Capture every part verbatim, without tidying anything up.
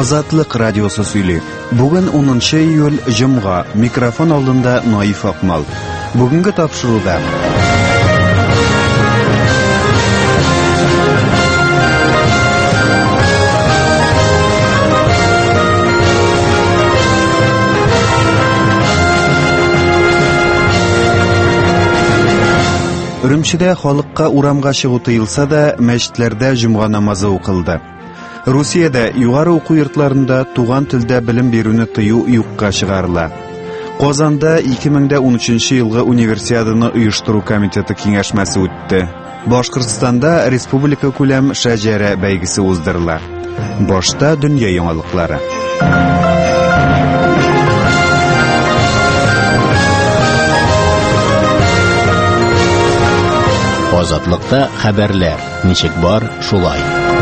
Азатлык радиосы сөйли. Бүген унынчы июль җомга. Микрофон алдында Наиф Акмал. Бүгенге тапшыруда Үрümчедә халыкка урамга чыгу тыелса да, мәчетләрдә җомга намазы укылды. Русиядә югары уку йортларында туган телдә белем бирүне тыю юкка чыгарыла. Казанда ике мең ун өченче елгы универсиаданы оештыру комитеты киңәшмәсе үтте. Башкортстанда республика күләм шәҗәрә бәйгесе уздырыла. Башта дөнья яңалыклары. Азатлыкта хәбәрләр. Ничек бар, шулай.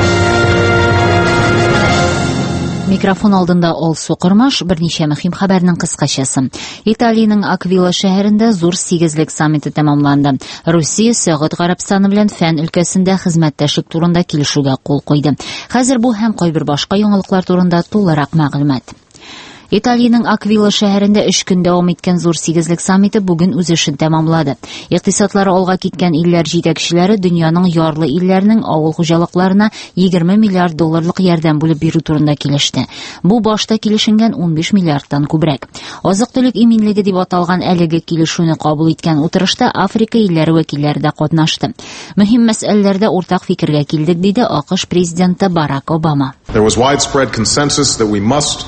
Микрофон алдында Ол Сукырмаш, берничә мөһим хәбәрнең кыскачасы. Италиянең Аквила шәһәрендә зур сигезлек саммиты тәмамланды. Русия Сәгыйть Гарәбстаны белән фән өлкәсендә хезмәттәшлек турында килешүгә кул куйды. Хәзер бу һәм кайбер башка яңалыклар турында тулырак мәгълүмат. Италиянең Аквила шәһәрендә өч көн дәвам иткән зур сигезлек саммиты бүген үз эшен тәмамлады. Икътисадлары алга киткән илләр җитәкчеләре дөньяның ярлы илләренең авыл хуҗалыкларына егерме миллиард долларлык ярдәм бүлеп бирү турында килеште. Бу башта килешенгән ун биш миллиардтан күбрәк. Азык-төлек иминлеге дип аталган әлеге килешүне кабул иткән утырышта Африка илләре вәкилләре дә катнашты. Мөһим мәсьәләләрдә уртак фикергә килдек, диде АКШ президенты Барак Обама. There was widespread consensus that we must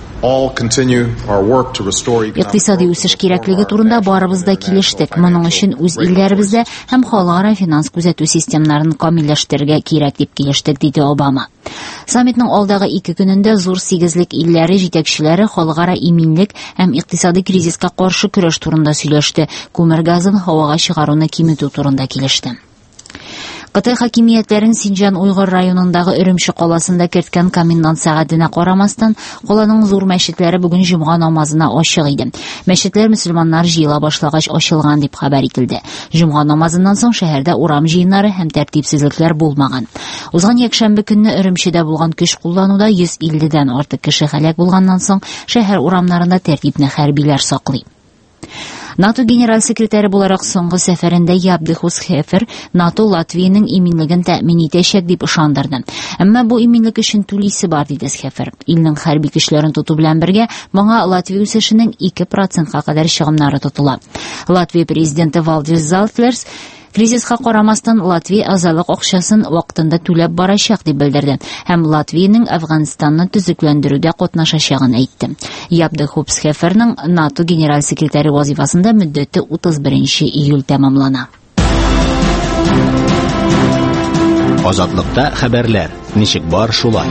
Икътисади үсеш кирәклеге турында барыбыз да килештек. Моның өчен үз илләребездә һәм халыкара финанс күзәтү системнарын камилләштерергә кирәк дип килештек, диде Обама. Саммитның алдагы ике көнендә зур сигезлек илләре җитәкчеләре халыкара иминлек һәм икътисади кризиска каршы көрәш турында сөйләште. Күмер газын һавага чыгаруны киметү турында килеште. Кытай хакимиятләрен Синҗан Уйгыр районындагы Үрümче каласында керткән комендант сәгатенә карамастан, каланың зур мәчетләре бүген җомга намазына ачык иде. Мәчетләр мөселманнар җыела башлагач ачылган дип хәбәр ителде. Җомга намазыннан соң шәһәрдә урам җыеннары һәм тәртипсезлекләр булмаган. Узган якшәмбе көнне Үрümчедә булган көч куллануда йөз илледән артык кеше һәлак булганнан соң шәһәр урамнарында тәртипне хәрбиләр саклый. НАТО генераль секретаре буларак соңгы сәфәрендә Ябды Хусхефер НАТО Латвиянең иминлеген тәэмин итәчәк дип ышандырды. Әмма бу иминлек өчен түлисе бар, диде Схефер. Илнең хәрби көчләрен тоту белән бергә моңа Латвия үсешенең ике процентка кадәр чыгымнары тотыла. Латвия президенты Валдис Залтлерс кризиска карамастан Латвия азалык акчасын вакытында түләп барачак дип белдерде һәм Латвиянең Әфганстанны төзекләндерүдә катнашачагын әйтте. Ябды Хусхеферның НАТО генераль секретаре вазифасында мөддәте утыз беренче июль тәмамлана. Азатлыкта хәбәрләр. Ничек бар, шулай.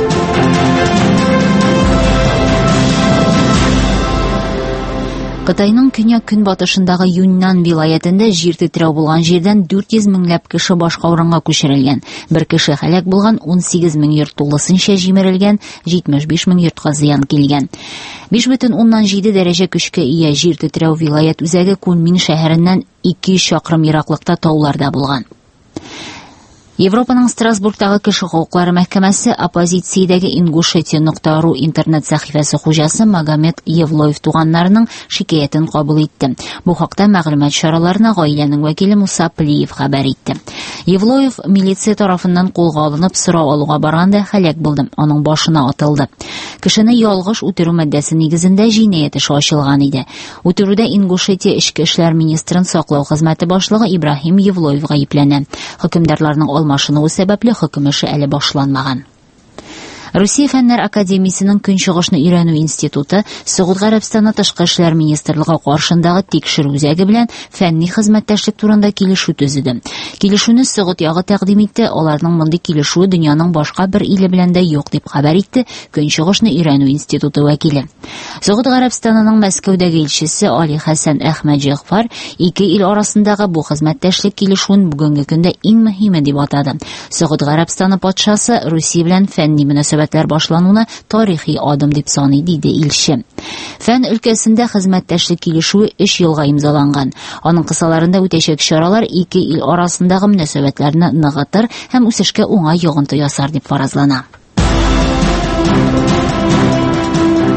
Кытайның көньяк көнбатышындагы Юньнан вилаятында җир тетрәү булган җирдән дүрт йөз меңләп кеше башка урынга күчерелгән. Бер кеше һәлак булган, ун сигез мең йорт тулысынча җимерелгән, җитмеш биш мең йортка зыян килгән. биш бөтен уннан җиде дәрәҗә көчкә ия җир тетрәү вилаят үзәге Куньмин шәһәреннән ике йөз чакрым ераклыкта тауларда булган. Европаның Страсбургтагы кеше хукуклары мәхкәмәсе оппозициядәге Ингушетия нокта ру интернет сәхифәсе хуҗасы Магомед Евлоев туганнарының шикаятен кабул итте. Бу хакта мәгълүмат чараларына гаиләнең вәкиле Муса Плиев хәбәр итте. Евлоев милиция тарафыннан кулга алынып сорау алуга барганда һәлак булды. Аның башына атылды. Кешене ялгыш үтерү матдәсе нигезендә җинаять эше ачылган иде. Үтерүдә Ингушетия эчке эшләр министрын саклау хезмәте башлыгы Ибраһим Евлоев гаепләнә. Хөкемдарларның алмашынуы сәбәпле хөкем эше әле башланмаган. Русия фәннәр академиясенең Көнчыгышны өйрәнү институты Сәгыйть Гарәбстаны тышкы эшләр министрлыгы каршындагы тикшерү үзәге белән фәнни хезмәттәшлек турында килешү төзеде. Килешүне Сәгыйть ягы тәкъдим итте. Аларның мондый килешүе дөньяның башка бер иле белән дә юк дип хәбәр итте Көнчыгышны өйрәнү институты вәкиле. Сәгыйть Гарәбстанының Мәскәүдәге илчесе Али Хәсән Әхмәд Җигъфар ике ил арасындагы бу хезмәттәшлек килешүен бүгенге көндә иң мөһиме дип атады. Сәгыйть Гарәбстаны патшасы Русия белән фәнни мөнәсәбәт башлануына тарихи адым дип саный, диде илче. Фән өлкәсендә хезмәттәшлек килешүе өч елга имзаланган. Аның кысаларында үтәчәк чаралар ике ил арасындагы мөнәсәбәтләрне ныгытыр һәм үсешкә уңай йогынты ясар дип фаразлана.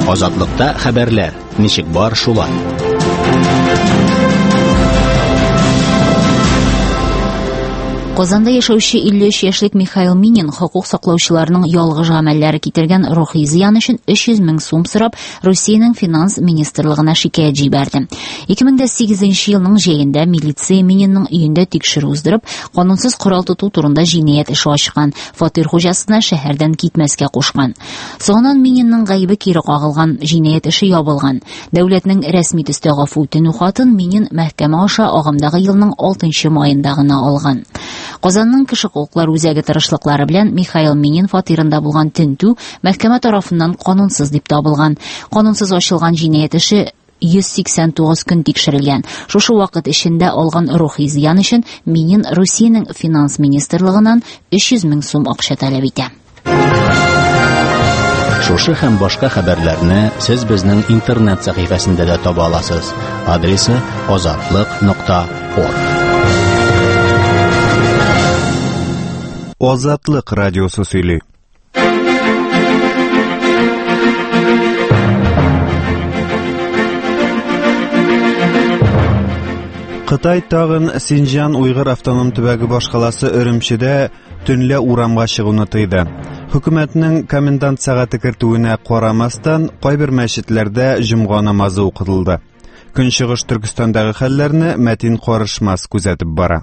Азатлыкта хәбәрләр. Ничек бар шулай. Казанда яшәүче илле өч яшьлек Михаил Минин хокук саклаучыларның ялгыш гамәлләре китергән рухи зыян өчен өч йөз мең сум сорап Россиянең финанс министрлыгына шикаят җибәрде. ике мең сигезенче елның җәендә милиция Мининның өендә тикшерү уздырып, канунсыз корал тоту турында җинаять эше ачкан, фатир хуҗасына шәһәрдән китмәскә кушкан. Соңыннан Мининның гаебе кире кагылган, җинаять эше ябылган. Дәүләтнең рәсми төстә гафу үтенү хатын Минин мәхкәмә аша агымдагы елның алтынчы маенда гына алган. Казанның кеше хукуклар үзәге тырышлыклары белән Михаил Минин фатирында булган тинтү мәхкәмә тарафыннан канунсыз дип табылган. Канунсыз ачылган җинаять эше йөз сиксән тугыз көн тикшерелгән. Шушы вакыт эчендә алган рухи зыян өчен Минин Россиянең финанс министрлыгыннан өч йөз мең сум акча таләп итә. Шушы һәм башка хәбәрләрне сез безнең интернет сәхифәсендә дә таба аласыз. Адресы азатлык нокта орг. Азатлык радиосы сөйли. Кытай тагын Синҗан Уйгыр автоном төбәге башкаласы Өремчедә төнлә урамга чыгуны тыйды. Хөкүмәтнең комендант сәгате кертүенә карамастан, кайбер мәчетләрдә җомга намазы укытылды. Көнчыгыш Төркистандагы хәлләрне Мәтин Карышмас күзәтеп бара.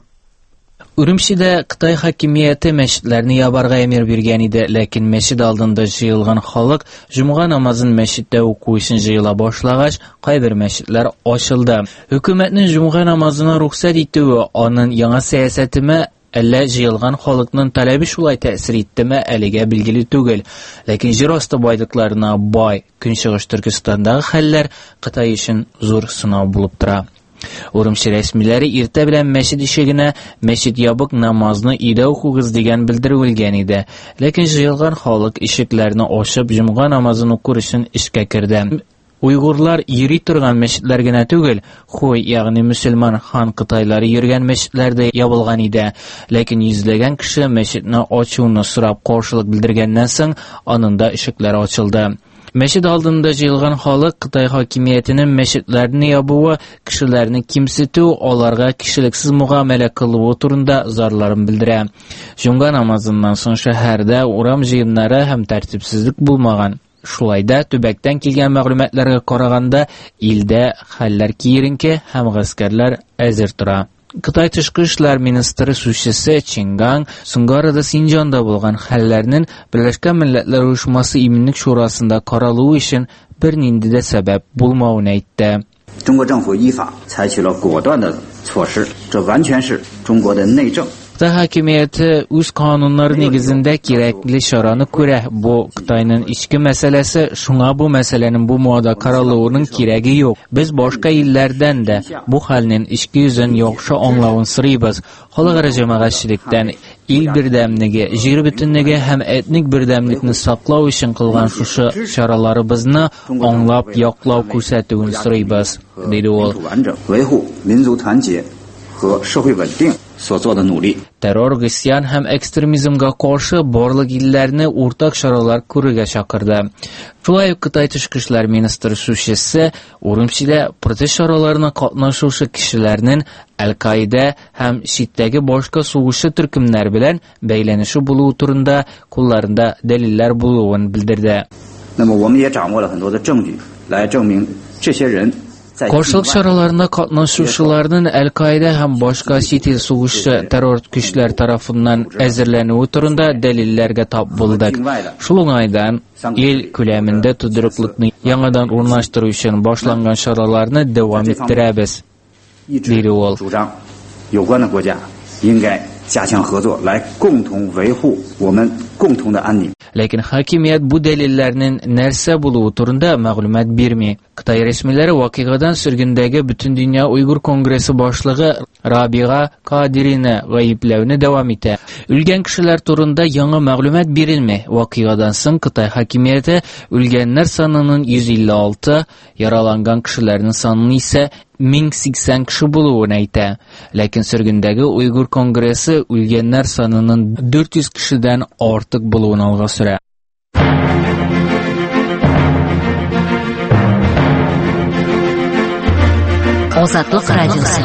Үрümчедә Кытай хакимияте мәчетләрне ябарга әмер биргән иде, ләкин мәчет алдында җыелган халык җомга намазын мәчеттә уку өчен җыела башлагач, кайбер мәчетләр ачылды. Хөкүмәтнең җомга намазына рөхсәт итүе аның яңа сәясәтеме, әллә җыелган халыкның таләбе шулай тәэсир иттеме, әлегә билгеле түгел. Ләкин җир асты байлыкларына бай Көнчыгыш Төркистандагы хәлләр Кытай өчен зур сынау булып тора. Урымчы рәсмиләре иртә белән мәчет ишегенә мәчет ябык, намазны өйдә укыгыз дигән белдерелгән иде. Ләкин җыелган халык ишекләрне ачып җомга намазын укыр өчен эшкә керде. Уйгырлар йөри торган мәчетләр генә түгел, хуй, ягъни мөселман хан кытайлары йөргән мәчетләр дә ябылган иде. Ләкин йөзләгән кеше мәчетне ачуны сорап каршылык белдергәннән соң, аның да ишекләре ачылды. Мәчет алдында җыелган халык Кытай хакимиятенең мәчетләрне ябуы, кешеләрне кимсетү, аларга кишелексез мугамәлә кылуы турында зарларын белдерә. Җомга намазыннан соң шәһәрдә урам җыеннары һәм тәртипсезлек булмаган. Шулай да төбәктән килгән мәгълүматларга караганда, илдә хәлләр киеренке һәм гаскәрләр әзер тора. Кытай тышкы эшләр министры сүзчесе Чингаң Сунгарада Синҗанда булган хәлләрнең Берләшкән Милләтләр Оешмасы Иминлек шурасында каралуы өчен бернинди дә сәбәп булмавын әйтте. 中国政府依法采取了果断的措施，这完全是中国的内政。 Кытай хакимияте үз кануннары нигезендә кирәкле чараны күрә. Бу Кытайның ичке мәсьәләсе, шуңа бу мәсьәләнең бу мода каралуының кирәге юк. Без башка илләрдән дә бу хәлнең ичке йөзен яхшы аңлавын сорыйбыз. Халыкара җәмәгатьчелектән ил бердәмлеге, җир бөтенлеге һәм этник бердәмлекне саклау өчен кылган шушы чараларыбызны аңлап, яклау күрсәтүен сорыйбыз, диде ул. 维护民族团结和社会稳定 Террор, гысьян һәм экстремизмга каршы барлык илләрне уртак чаралар күрергә чакырды. Шулай ук Кытай тышкы эшләр министры сүзчесе Урумчидә протест чараларына катнашучы кешеләрнең Әл-Каида һәм читтәге башка сугышы төркемнәр белән бәйләнеше булуы турында кулларында дәлилләр булуын белдерде. 那么我们也掌握了很多的证据来证明这些人 Каршылык чараларына катнашучыларның Әл-Каида һәм башка чит ил сугышчы террор көчләр тарафыннан әзерләнүе турында дәлилләргә тап булдык. Шул уңайдан ил күләмендә тодыруклыкны яңадан урнаштыру өчен башланган чараларны дәвам иттерәбез, диде ул. 有关的国家应该加强合作，来共同维护我们共同的安宁。 Ләкин хакимият бу дәлилләрнең нәрсә булуы турында мәгълүмат бирми. Кытай рәсмиләре вакыйгадан сөргендәге Бөтен дөнья уйгыр конгрессы башлыгы Рабига Кадирине гаепләүне дәвам итә. Үлгән кешеләр турында яңа мәгълүмат бирелми. Вакыйгадан соң Кытай хакимияте үлгәннәр санының йөз илле алты, яраланган кешеләрнең санын исә мең сиксән кеше булуын әйтә. Ләкин сөргендәге уйгыр конгрессы үлгәннәр санының дүрт йөз кешедән артык булуын алга сөрә. Азатлык радиосы.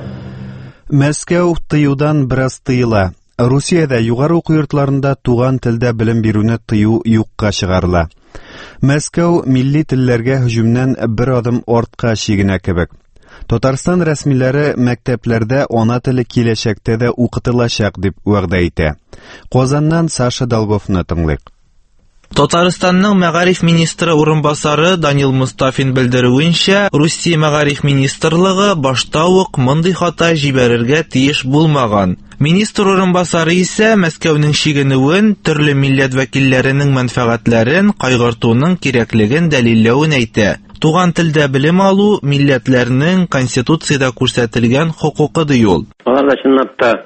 Мәскәү тыюдан бераз тыела. Русиядә югары уку йортларында туган телдә белем бирүне тыю юкка чыгарыла. Мәскәү милли телләргә һөҗүмнән бер адым артка чигенә кебек. Татарстан рәсмиләре мәктәпләрдә ана теле киләчәктә дә укытылачак дип вәгъдә итә. Казаннан Саша Долговны тыңлыйк. Татарстанның мәгариф министры урынбасары Данил Мустафин белдерүенчә, Русия мәгариф министрлыгы башта ук мондый хата җибәрергә тиеш булмаган. Министр урынбасары исә Мәскәүнең шигенүен, төрле милләт вәкилләренең мәнфәгатьләрен кайгыртуның кирәклеген дәлилләвен әйтә. Туган телдә белем алу милләтләрнең конституциядә күрсәтелгән хокукы ди ул. Аларда чынлап та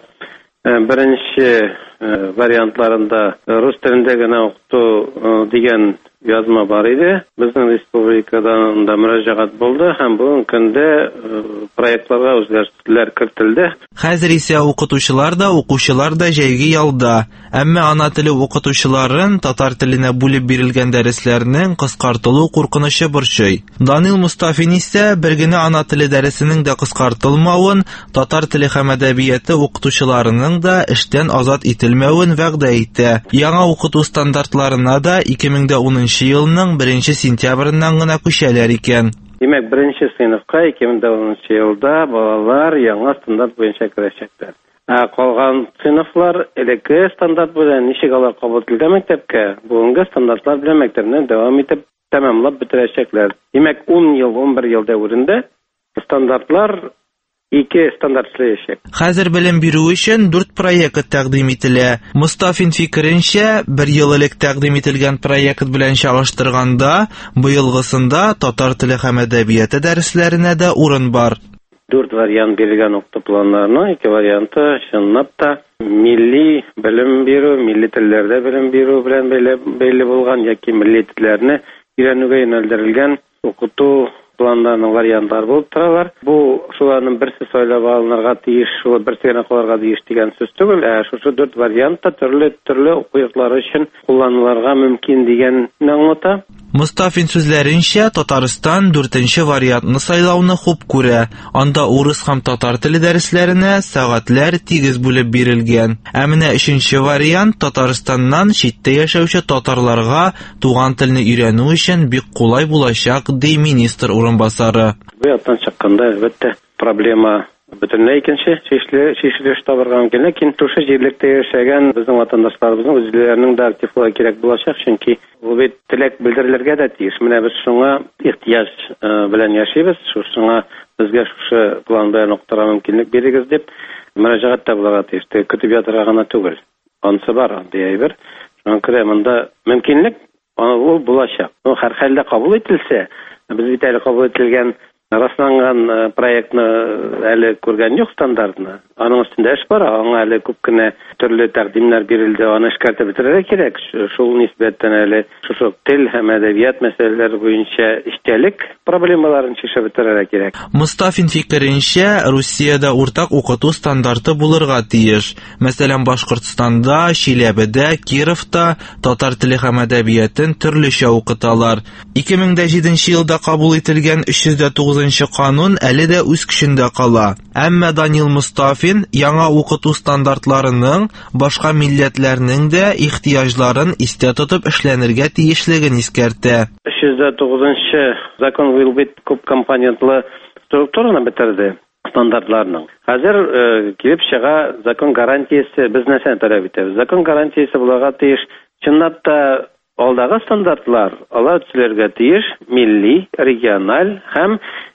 беренче вариантларында рус телендә генә укыту дигән язма бар иде. Безнең республикадан да мөрәҗәгать булды һәм бүген көндә проектларга үзгәрешләр кертелде. Хәзер исә укытучылар да, укучылар да җәйге ялда. Әмма ана теле укытучыларын татар теленә бүлеп бирелгән дәресләрнең кыскартылу куркынычы борчый. Данил Мустафин исә бер генә ана теле дәресенең дә кыскартылмавын, татар теле һәм әдәбияты укытучыларының да эштән азат ителмәвен вәгъдә итә. Яңа укыту стандартларына да ике мең унынчы елның беренче сентябреннән гына күчәләр икән. Димәк, беренче сыйныфка ике мең унынчы елда балалар яңа стандарт буенча керәчәкләр. Ә калган сыйныфлар элекке стандарт белән ничек алар кабул ителгән мәктәпкә, бүгенге стандартлар белән мәктәпне дәвам итеп тәмамлап бетерәчәкләр. Димәк, ун ел, ун бер ел дәврендә стандартлар ике стандарт эшләячәк. Хәзер белем бирү өчен дүрт проект тәкъдим ителә. Мустафин фикеренчә, бер ел элек тәкъдим ителгән проект белән чагыштырганда, быелгысында татар теле һәм әдәбияты дәресләренә дә урын бар. Дүрт вариант бирелгән укыту планнарының ике варианты чынлап та милли белем бирү, милли телләрдә белем бирү белән бәйле булган яки милли телләрне өйрәнүгә юнәлдерелгән укыту планнарның вариантлары булып торалар. Бу шуларның берсе сайлап алынырга тиеш, шул берсе генә калырга тиеш дигән сүз түгел. Ә шушы дүрт вариантта төрле төрле уку йортлары өчен кулланылырга мөмкин дигәнне аңлата. Мустафин сүзләренчә, Татарстан дүртенче вариантны сайлауны хуп күрә. Анда урыс һәм татар теле дәресләренә сәгатьләр тигез бүлеп бирелгән. Ә менә өченче вариант Татарстаннан читтә яшәүче татарларга туган телне өйрәнү өчен бик кулай булачак, ди министр урынбасары. Бу яктан чыкканда, әлбәттә, проблема бөтенләй икенче чишелеш табырга мөмкин. Ләкин шушы җирлектә яшәгән безнең ватандашларыбызның үзләренең дә активлыгы кирәк булачак, чөнки ул бит теләк белдерелергә дә тиеш. Менә без шуңа ихтыяҗ белән яшибез, шуңа безгә шушы план белән укытырга мөмкинлек бирегез дип мөрәҗәгать тә булырга тиеш. Көтеп ятырга гына түгел. Анысы бар, диәйбер. Шуңа күрә монда мөмкинлек ул булачак. Ну, һәр хәлдә кабул ителсә, без бит әле кабул ителгән расланган проектны әле күргән юк стандартны. Аның өстендә эш бар, аңа әле күп кенә төрле тәкъдимнәр бирелде, аны эшкәртеп бетерергә кирәк. Шул нисбәттән әле шушы тел һәм әдәбият мәсьәләләре буенча эчтәлек проблемаларын чишеп бетерергә кирәк. Мустафин фикеренчә, Русиядә уртак укыту стандарты булырга тиеш. Мәсәлән, Башкортстанда, Чиләбедә, Кировта татар теле һәм әдәбиятын төрлечә укыталар. ике мең җиденче елда кабул ителгән өч йөз тугызынчы канун әле дә үз көчендә кала. Әмма Данил Мустафин яңа укыту стандартларының башка милләтләрнең дә ихтыяҗларын истә тотып эшләнергә тиешлеген искәртә. өч йөз тугызынчы закон быел бит күп компонентлы структураны бетерде стандартларның. Хәзер килеп чыга закон гарантиясе без нәрсәне таләп итәбез. Закон гарантиясе буларга тиеш. Чынлап та алдагы стандартлар алар төзелергә тиеш милли, региональ һәм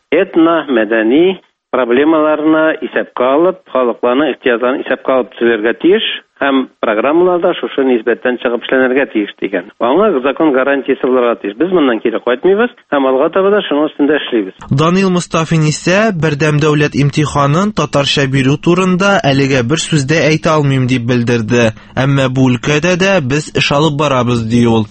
этно-мәдәни проблемаларына исәпкә алып, халыкларның ихтыяҗларын исәпкә алып төзелергә тиеш һәм программаларда шушы нисбәттән чыгып эшләнергә тиеш дигән. Аңа закон гарантиясе булырга тиеш. Без моннан кире кайтмыйбыз һәм алга таба да шуның өстендә эшлибез. Данил Мустафин исә бердәм дәүләт имтиханын татарча бирү турында әлегә бер сүз дә әйтә алмыйм дип белдерде. Әмма бу өлкәдә дә без эш алып барабыз ди ул.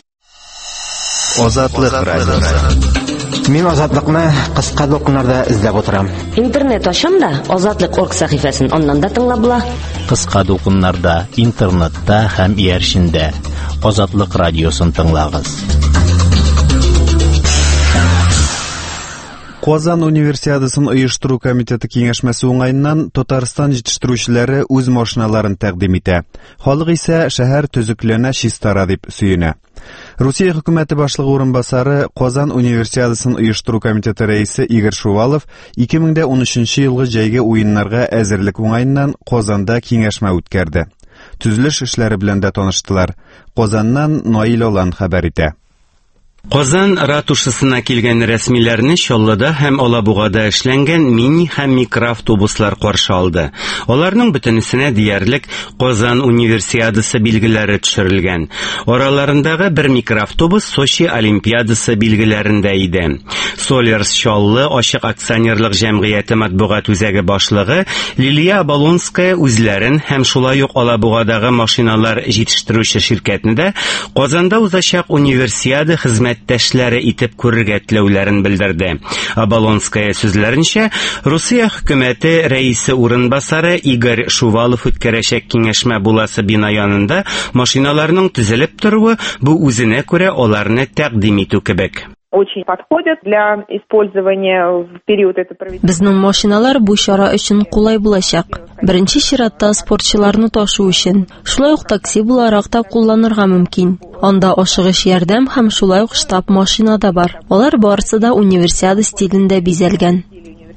Азатлык радиосы. Мин азатлыкны кыска докумнарда эзләп утырам. Интернет ачам да азатлык точка орг сәхифәсен аннан да тыңлап була. Кыска докумнарда, интернетта һәм ияршиндә Азатлык радиосын тыңлагыз. Казан универсиадасын оештыру комитеты киңәшмәсе уңайыннан Татарстан җитештерүчеләре үз машиналарын тәкъдим итә. Халык исә шәһәр төзекләнә чистара дип сөенә. Русия хөкүмәте башлыгы урынбасары Казан универсиадасын оештыру комитеты рәисе Игорь Шувалов ике мең дә ун өченче елгы җәйге уеннарга әзерлек уңайыннан Казанда киңәшмә үткәрде. Төзелеш эшләре белән дә таныштылар. Казаннан Наил Олан хәбәр итә. Казан ратушасына килгән рәсмиләрне Чаллыда һәм Алабугада эшләнгән мини һәм микроавтобуслар каршы алды. Аларның бөтенесенә диярлек Казан универсиадасы билгеләре төшерелгән. Араларындагы бер микроавтобус Сочи олимпиадасы билгеләрендә иде. Solers Чаллы ачык акционерлык җәмгыяте матбугат үзәге башлыгы Лилия Оболонская үзләрен һәм шулай ук Алабугадагы машиналар җитештерүче ширкәтне дә Казанда узачак универсиада хезмәттәшләре итеп күрергә теләүләрен белдерде. Оболонская сүзләренчә, Русия хөкүмәте рәисе урынбасары Игорь Шувалов үткәрәчәк киңәшмә буласы бина янында машиналарның төзелеп торуы бу үзенә күрә аларны тәкъдим итү кебек. Очень подходят для использования в период этой проведения. Безнең машиналар бу чара өчен кулай булачак. Беренче чиратта спортчыларны ташу өчен, шулай ук такси буларак та кулланырга мөмкин. Анда ашыгыч ярдәм һәм шулай ук штаб машина да бар. Алар барысы да универсиада стилендә бизәлгән.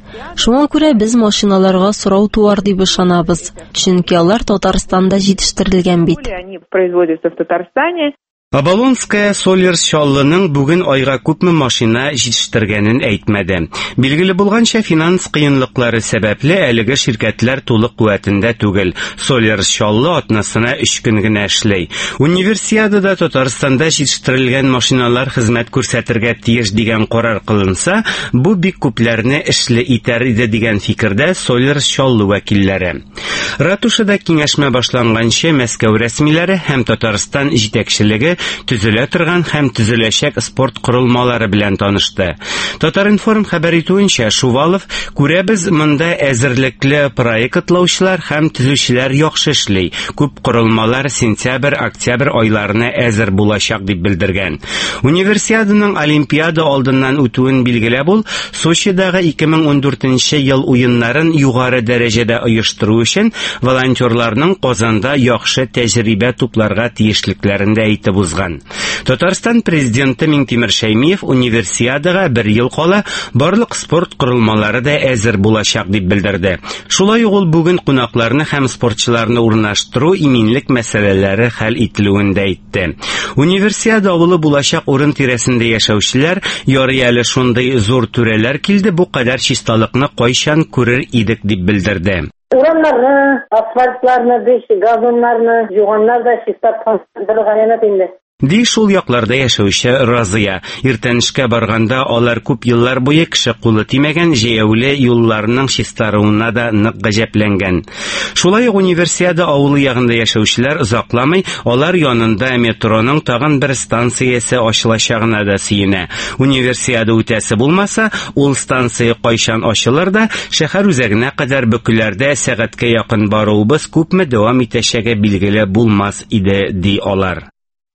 Шуңа күрә без машиналарга сорау туар дип ышанабыз, чөнки алар Татарстанда җитештерелгән бит. Они производятся в Татарстане. Оболонская Solers Чаллының бүген айга күпме машина җитештергәнен әйтмәде. Билгеле булганча, финанс кыенлыклары сәбәпле әлеге ширкәтләр тулык куәтендә түгел. Solers Чаллы атнасына өч көн генә эшләй. Универсиадада Татарстанда җитештерелгән машиналар хезмәт күрсәтергә тиеш дигән карар кылынса, бу бик күпләрне эшле итәр иде дигән фикердә Solers Чаллы вәкилләре. Ратушада киңәшмә башланганчы Мәскәү рәсмиләре һәм Татарстан җитәкчелеге төзелә торган һәм төзеләчәк спорт корылмалары белән танышты. Татар-информ хәбәр итүенчә, Шувалов, күрәбез, монда әзерлекле проектлаучылар һәм төзүчеләр яхшы эшли. Күп корылмалар сентябрь-октябрь айларына әзер булачак дип белдергән. Универсиаданың Олимпиада алдыннан үтүен билгеләп ул, Сочидагы ике мең ун дүртенче ел уеннарын югары дәрәҗәдә оештыру өчен волонтерларның Казанда яхшы тәҗрибә тупларга тиешлекләрен дә әйтеп узган. Татарстан президенты Минтимер Шәймиев универсиадага бер ел кала барлык спорт корылмалары да әзер булачак дип белдерде. Шулай ук ул бүген кунакларны һәм спортчыларны урнаштыру иминлек мәсьәләләре хәл ителүен дә әйтте. Универсиада авылы булачак урын тирәсендә яшәүчеләр ярый әле шундый зур түрәләр килде, бу кадәр чисталыкны кайчан күрер идек дип белдерде. Урамнарны, асфальтларны, газоннарны, юганнар да чистап калган инде. Ди шул якларда яшәүче Разыя. Иртәнешкә барганда алар күп еллар буе кеше кулы тимәгән җәяүле юлларның чистаруына да нык гаҗәпләнгән. Шулай ук универсиада авылы ягында яшәүчеләр озакламый алар янында метроның тагын бер станциясе ачылачагына да сөенә. Универсиада үтәсе булмаса, ул станция кайчан ачылыр да шәһәр үзәгенә кадәр бөкүләрдә сәгатькә якын баруыбыз күпме дәвам итәчәге билгеле булмас иде, ди алар.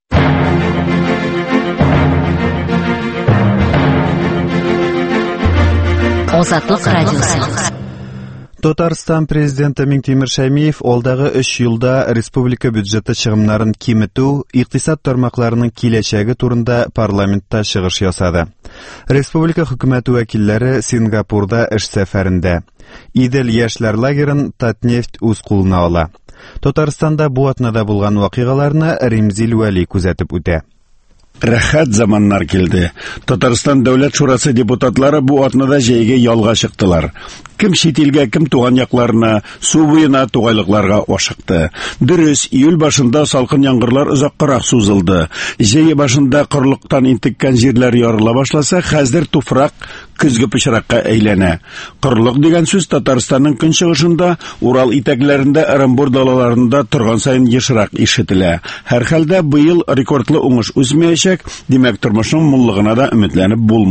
Азатлык радиосы. Татарстан президенты Минтимер Шәймиев алдагы өч елда республика бюджеты чыгымнарын киметү, икътисад тармакларының киләчәге турында парламентта чыгыш ясады. Республика хөкүмәте вәкилләре Сингапурда эш сәфәрендә. Идел яшьләр лагерын Татнефть үз кулына ала. Татарстанда бу атнада булган вакыйгаларны Римзил Вәли күзәтеп үтә. Рәхәт заманнар килде. Татарстан дәүләт шурасы депутатлары бу атнада җәйгә ялга чыктылар. Кем шитилгә, кем туган якларына, су буена тугайлыкларга ашыкты. Дөрес, июль башында салкын яңгырлар озаккарак сузылды. Җәй башында кырлыктан интеккән җирләр ярыла башласа, хәзер туфрак көзге пычракка әйләнә. Кырлык дигән сүз Татарстанның көнчыгышында, Урал итәкләрендә, Оренбур далаларында торган сайын ешрак ишетелә. Һәр хәлдә быел рекордлы уңыш үзмәячәк, димәк тормышның муллыгына да өметләнеп булмый.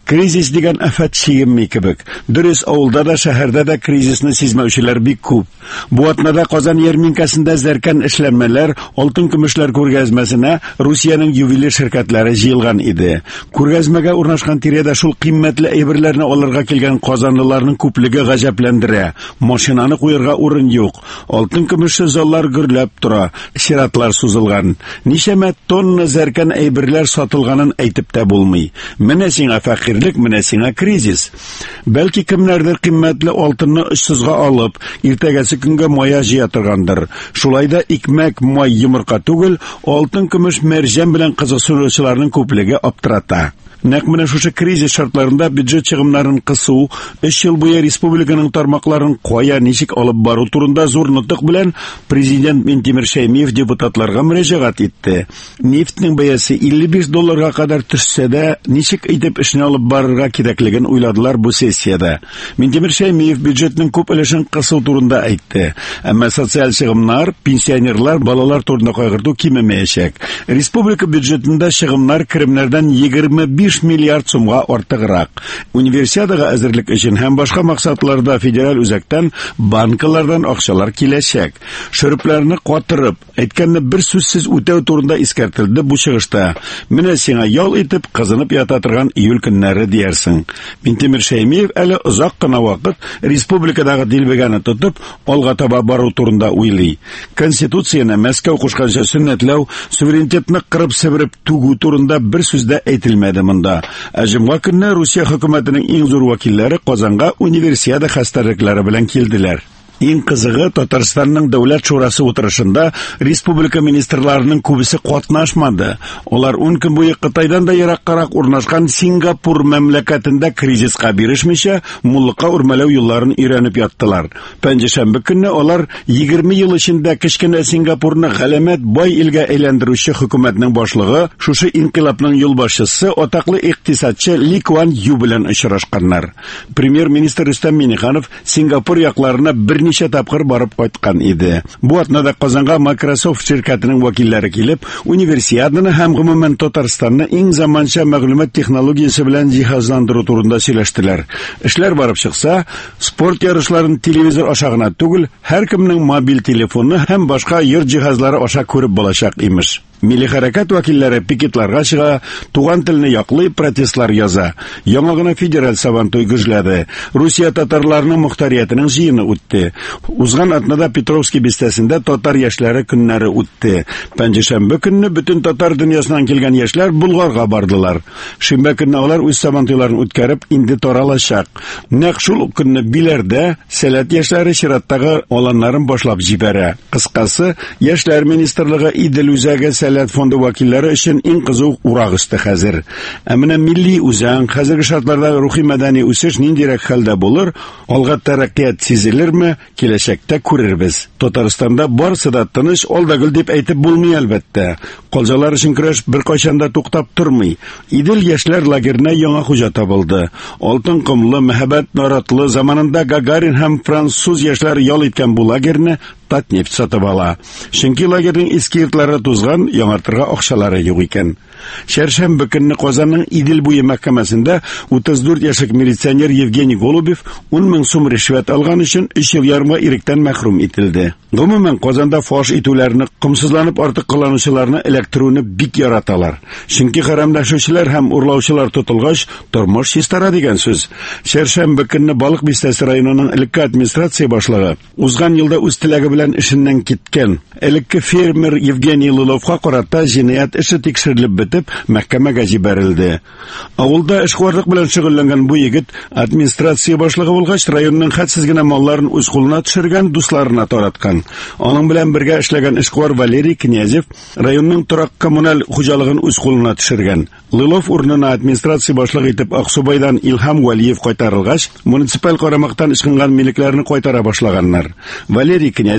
Кризис дигән афат чигенми кебек. Дөрес, авылда да, шәһәрдә дә кризисны сизмәүчеләр бик күп. Бу атнада Казан ярминкасында зәркән эшләнмәләр, алтын-көмешләр күргәзмәсенә Русиянең ювелир ширкәтләре җыелган иде. Күргәзмәгә урнашкан тирәдә шул кыйммәтле әйберләрне алырга килгән казанлыларның күплеге гаҗәпләндерә. Машинаны куярга урын юк. Алтын-көмешле заллар гөрләп тора, чиратлар сузылган. Ничәмә тонна зәркән әйберләр сатылганын әйтеп тә булмый. Менә сиңа фәкыйрьлек, менә сиңа кризис. Бәлки кемнәрдер кыйммәтле алтынны очсызга алып, иртәгәсе көнгә мая җыя торгандыр. Шулай да икмәк, май, йомырка түгел, алтын-көмеш, мәрҗән белән кызыксынучыларның күплеге аптырата. Нәкъ менә шушы кризис шартларында бюджет чыгымнарын кысу, өч ел буе республиканың тармакларын кая, ничек алып бару турында зур нутык белән президент Минтимер Шәймиев депутатларга мөрәҗәгать итте. Нефтнең бәясе илле биш долларга кадәр төшсә дә, ничек итеп эшне алып барырга кирәклеген уйладылар бу сессиядә. Минтимер Шәймиев бюджетның күп өлешен кысу турында әйтте. Әмма социаль чыгымнар, пенсионерлар, балалар турында кайгырту кимемәячәк. Республика бюджетында чыгымнар керемнәрдән егерме биш миллиард сумга артыграк. Универсиадага әзерлек өчен һәм башка максатларда федераль үзәктән, банкалардан акчалар киләчәк. Шөрүпләрне катырып, әйткәнне бер сүзсез үтәү турында искәртелде бу чыгышта. Менә сиңа ял итеп кызынып ята торган июль көннәре диярсең. Минтимер Шәймиев әле озак кына вакыт республикадагы дилбегәне тотып, алга таба бару турында уйлый. Конституцияне Мәскәү кушканча сөннәтләү, суверенитетны кырып-себереп түгү турында бер сүз дә әйтелмәде монда. Ә җомга көнне Русия хөкүмәтенең иң зур вәкилләре Казанга универсиада хәстәрлекләре белән килделәр. Иң кызыгы, Татарстанның дәүләт шурасы утырышында республика министрларының күбесе катнашмады. Алар ун көн буе Кытайдан да ераккарак урнашкан Сингапур мәмләкәтендә кризиска бирешмичә, муллыкка үрмәләү юлларын өйрәнеп яттылар. Пәнҗешәмбе көнне алар егерме ел эчендә кечкенә Сингапурны галәмәт бай илгә әйләндерүче хөкүмәтнең башлыгы, шушы инкыйлабның юлбашчысы, атаклы икътисадчы Ли Куан Ю белән очрашканнар. Премьер-министр Рөстәм Миңнеханов Сингапур якларына бер ничә тапкыр барып кайткан иде. Бу атнада Казанга Microsoft ширкәтенең вәкилләре килеп, универсиаданы һәм гомумән Татарстанны иң заманча мәгълүмат технологиясе белән җиһазландыру турында сөйләштеләр. Эшләр барып чыкса, спорт ярышларын телевизор аша гына түгел, һәркемнең мобиль телефоны һәм башка йорт җиһазлары аша күреп булачак имеш. Милли хәрәкәт вәкилләре пикетларга чыга, туган телне яклый, протестлар яза. Яңа гына федераль сабантуй гөжләде. Русия татарларының мөхтәриятының җыены үтте. Узган атнада Петровский бистәсендә татар яшьләре көннәре үтте. Пәнҗешәмбе көнне бөтен татар дөньясыннан килгән яшьләр Булгарга бардылар. Шимбә көнне алар үз сабантуйларын үткәреп инде таралачак. Нәкъ шул көнне Биләрдә сәләт яшьләре чираттагы аланнарын башлап җибәрә. Кыскасы, яшьләр министрлыгы Идел үзәге сәләт фонды вәкилләре өчен иң кызу урак өсте хәзер. Ә менә милли үзән хәзерге шартларда рухи мәдәни үсеш ниндирәк хәлдә булыр, алга тәрәккыят сизелерме, киләчәктә күрербез. Татарстанда барысы да тыныч, алдагыл дип әйтеп булмый әлбәттә. Калҗалар өчен көрәш беркайчан да туктап тормый. Идел яшьләр лагеренә яңа хуҗа табылды. Алтын комлы, мәхәббәт наратлы заманында Гагарин һәм француз яшьләре ял иткән бу лагерне Татнефть сатып ала. Чөнки лагерның иске йортлары тузган, яңартырга акчалары юк икән. Чәршәмбе көнне Казанның Идел буе мәхкәмәсендә утыз дүрт яшьлек милиционер Евгений Голубев ун мең сум ришвәт алган өчен өч ел ярымга иректән мәхрүм ителде. Гомумән Казанда фаш итүләрне, кымсызланып артык кыланучыларны эләктерүне бик яраталар. Чөнки хәрәмләшүчеләр һәм урлаучылар тотылгач, тормыш чистара дигән сүз. Чәршәмбе көнне Балык бистәсе районының элекке администрация башлыгы узган елда үз теләге белән эшеннән киткән элекке фермер Евгений Лыловка карата җинаять эше тикшерелеп бетеп, мәхкәмәгә җибәрелде. Авылда эшкуарлык белән шөгыльләнгән бу егет администрация башлыгы булгач, районның хәтсез генә малларын үз кулына төшергән, дусларына тараткан. Аның белән бергә эшләгән эшкуар Валерий Князев районның торак коммуналь хуҗалыгын үз кулына төшергән. Лылов урынына администрация башлыгы итеп Аксубайдан Илһам Валиев кайтарылгач, муниципаль карамактан ычкынган милекләрне кайтара башлаганнар. Валерий Князев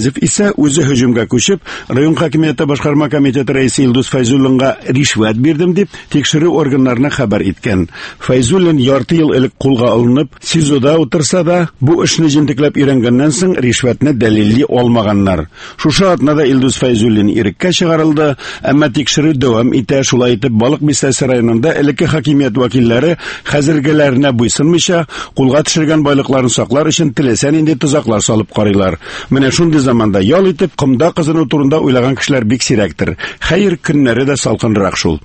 Ниязов исә үзе һөҗүмгә күчеп, район хакимияте башкарма комитеты рәисе Илдус Файзуллинга ришвәт бирдем дип тикшерү органнарына хәбәр иткән. Файзуллин ярты ел элек кулга алынып, СИЗОда утырса да, бу эшне җентекләп өйрәнгәннән соң ришвәтне дәлилли алмаганнар. Шушы атнада Илдус Файзуллин иреккә чыгарылды, әмма тикшерү дәвам итә. Шулай итеп, Балык Бистәсе районында элекке хакимият вәкилләре хәзергеләренә буйсынмыйча, кулга төшергән байлыкларын саклар өчен теләсә нинди тузаклар салып карыйлар. Менә шундый заманда ял итеп, кымда кызыну турында уйлаган кешеләр бик сирәктер. Хәер, көннәре дә салкынрак шул.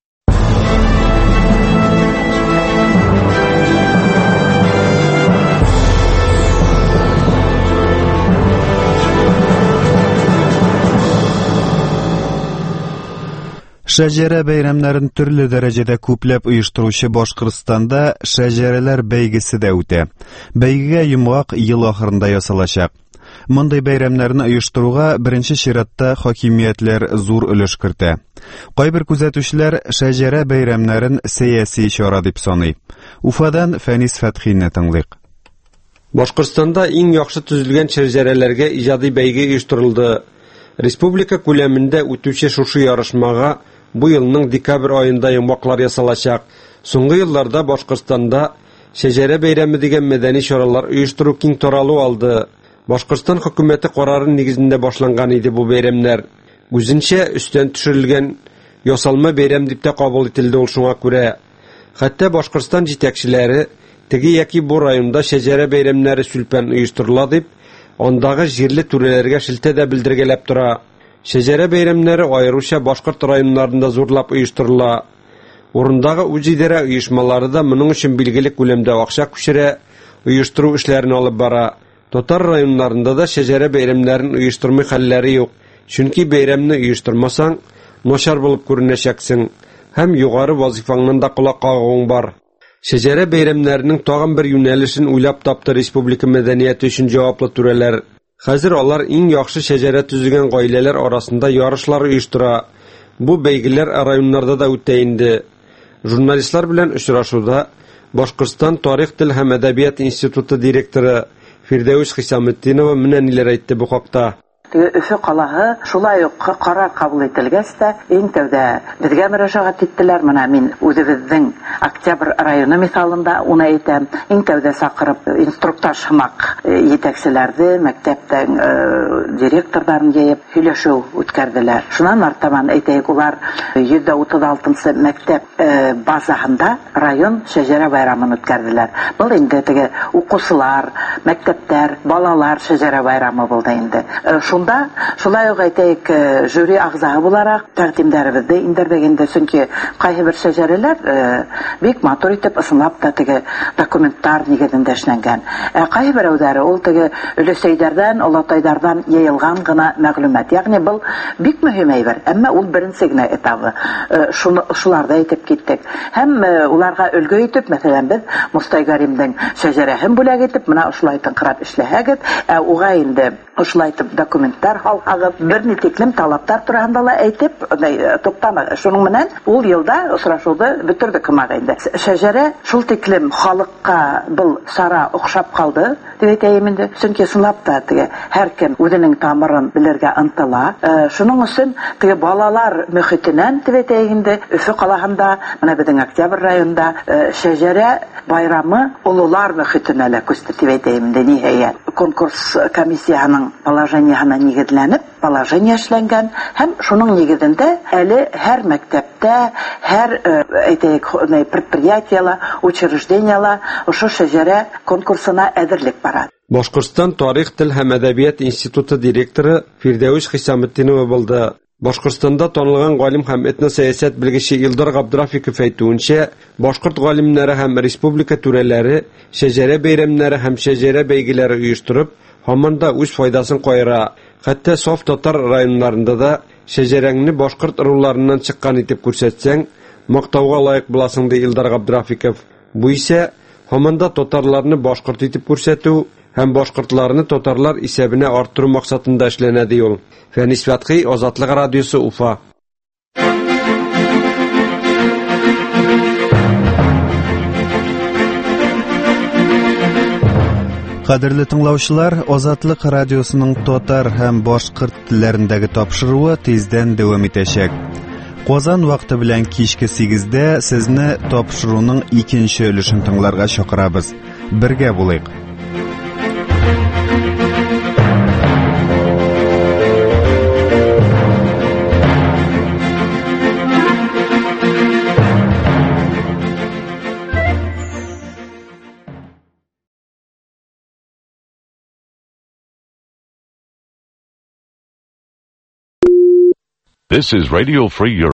Шәҗәрә бәйрәмнәрен төрле дәрәҗәдә күпләп оештыручы Башкортстанда шәҗәрәләр бәйгесе дә үтә. Бәйгегә йомгак ел ахырында ясалачак. Мондый бәйрәмнәрне оештыруга беренче чиратта хакимиятләр зур өлеш кертә. Кайбер күзәтүчеләр шәҗәрә бәйрәмнәрен сәяси чара дип саный. Уфадан Фәнис Фәтхине тыңлыйк. Башкортстанда иң яхшы төзелгән шәҗәрәләргә иҗади бәйге оештырылды. Республика күләмендә үтүче шушы ярышмага бу елның декабрь айында йомгаклар ясалачак. Соңгы елларда Башкортстанда шәҗәрә бәйрәме дигән мәдәни чаралар оештыру киң таралу алды. Башкортстан хөкүмәте карары нигезендә башланган иде бу бәйрәмнәр. Үзенчә өстән төшерелгән ясалма бәйрәм дип тә кабул ителде ул шуңа күрә. Хәтта Башкортстан җитәкчеләре теге яки бу районда шәҗәрә бәйрәмнәре сүлпән оештырыла дип, андагы җирле түрәләргә шелтә дә белдергәләп тора. Шәҗәрә бәйрәмнәре аеруча башкорт районнарында зурлап оештырыла. Урындагы үҗидарә оешмалары да моның өчен билгеле күләмдә акча күчерә, оештыру эшләрен алып бара. Татар районнарында да шәҗәрә бәйрәмнәрен оештырмый хәлләре юк. Чөнки бәйрәмне оештырмасаң, начар булып күренәчәксең һәм югары вазифаңнан да кулак кагуың бар. Шәҗәрә бәйрәмнәренең тагын бер юнәлешен уйлап тапты республика мәдәнияте өчен җаваплы түрәләр. Хәзер алар иң яхшы шәҗәрә төзегән гаиләләр арасында ярышлар оештыра. Бу бәйгеләр районнарда да үтә инде. Журналистлар белән очрашуда Башкортстан тарих, тел һәм әдәбият институты директоры Фирдәүс Хисаметдинова менә ниләр әйтте бу хакта. Өфе калаһы шулай ук карар кабул ителгәч тә иң тәүдә безгә мөрәҗәгать иттеләр. Менә мин үзебезнең Октябрь районы мисалында уны әйтәм. Иң тәүдә сакырып инструктаж хымак җитәкчеләрне, мәктәптән директорларын җыеп һөйләшү үткәрделәр. Шуннан артаман әйтәйек, улар йөз утыз алтынчы мәктәп базаһында район шәҗәрә байрамын үткәрделәр. Бу инде теге укучылар, мәктәптәр, балалар шәҗәрә байрамы булды инде. Шунда, шулай ук әйтәйек, жюри агзасы буларак тәкъдимнәребезне индердегендә, чөнки кайбер бер шәҗәрәләр бик матур итеп ысынлап та теге документтар нигезендә эшләнгән. Ә кайбер әүдәре ул теге өлесәйдәрдән, олатайдардан яйылган гына мәгълүмат. Ягъни бу бик мөһим әйбер, әмма ул беренче генә этабы. Шуны шуларда әйтеп киттек. Һәм уларга өлгө итеп, мәсәлән, без Мустай Гаримның шәҗәрәһен бүләк итеп, менә ошулай тыңкырап эшләһәгез, ә уга инде ошулай итеп документтар халкыга бер нитеклем талаптар турында ла әйтеп, туктама. Шуның менән ул елда очрашуды бетердек кымак инде. Шәҗәрә шул тиклем халыкка бу сара охшап калды дип әйтәм инде. Чөнки сынлап та теге һәркем үзенең тамырын белергә ынтыла. Шуның өчен теге балалар мөхитеннән дип әйтәм инде. Өфе калаһында, менә безнең Октябрь районында шәҗәрә байрамы улулар мөхитенә лә күсте дип әйтәм инде. Ниһаять конкурс комиссияның положениеһына нигезләнеп, положение эшләнгән һәм шуның нигезендә әле һәр мәктәптә, һәр әйтәйек, предприятиелар, учреждениелар ошо шәҗәрә конкурсына әзерлек бара. Башкортстан тарих, тел һәм әдәбият институты директоры Фирдәүс Хисаметдинова булды. Башкортстанда танылган галим һәм этносәясәт белгече Илдар Габдрафиков әйтүенчә, башкорт галимнәре һәм республика түрәләре шәҗәрә бәйрәмнәре һәм шәҗәрә бәйгеләре оештырып, һаман да үз файдасын кайыра. Хәтта саф татар районнарында да шәҗәрәңне башкорт ыруларыннан чыккан итеп күрсәтсәң, мактауга лаек буласың ди Илдар Габдрафиков. Бу исә һаман да татарларны башкорт итеп күрсәтү һәм башкортларны татарлар исәбенә арттыру максатында эшләнә ди ул. Фәнис Фәтхи, Азатлык радиосы, Уфа. Кадерле тыңлаучылар, Азатлык радиосының татар һәм башкорт телләрендәге тапшыруы тиздән дәвам итәчәк. Казан вакыты белән кичке сигездә сезне тапшыруның икенче өлешен тыңларга чакырабыз. Бергә булыйк. This is Radio Free Europe.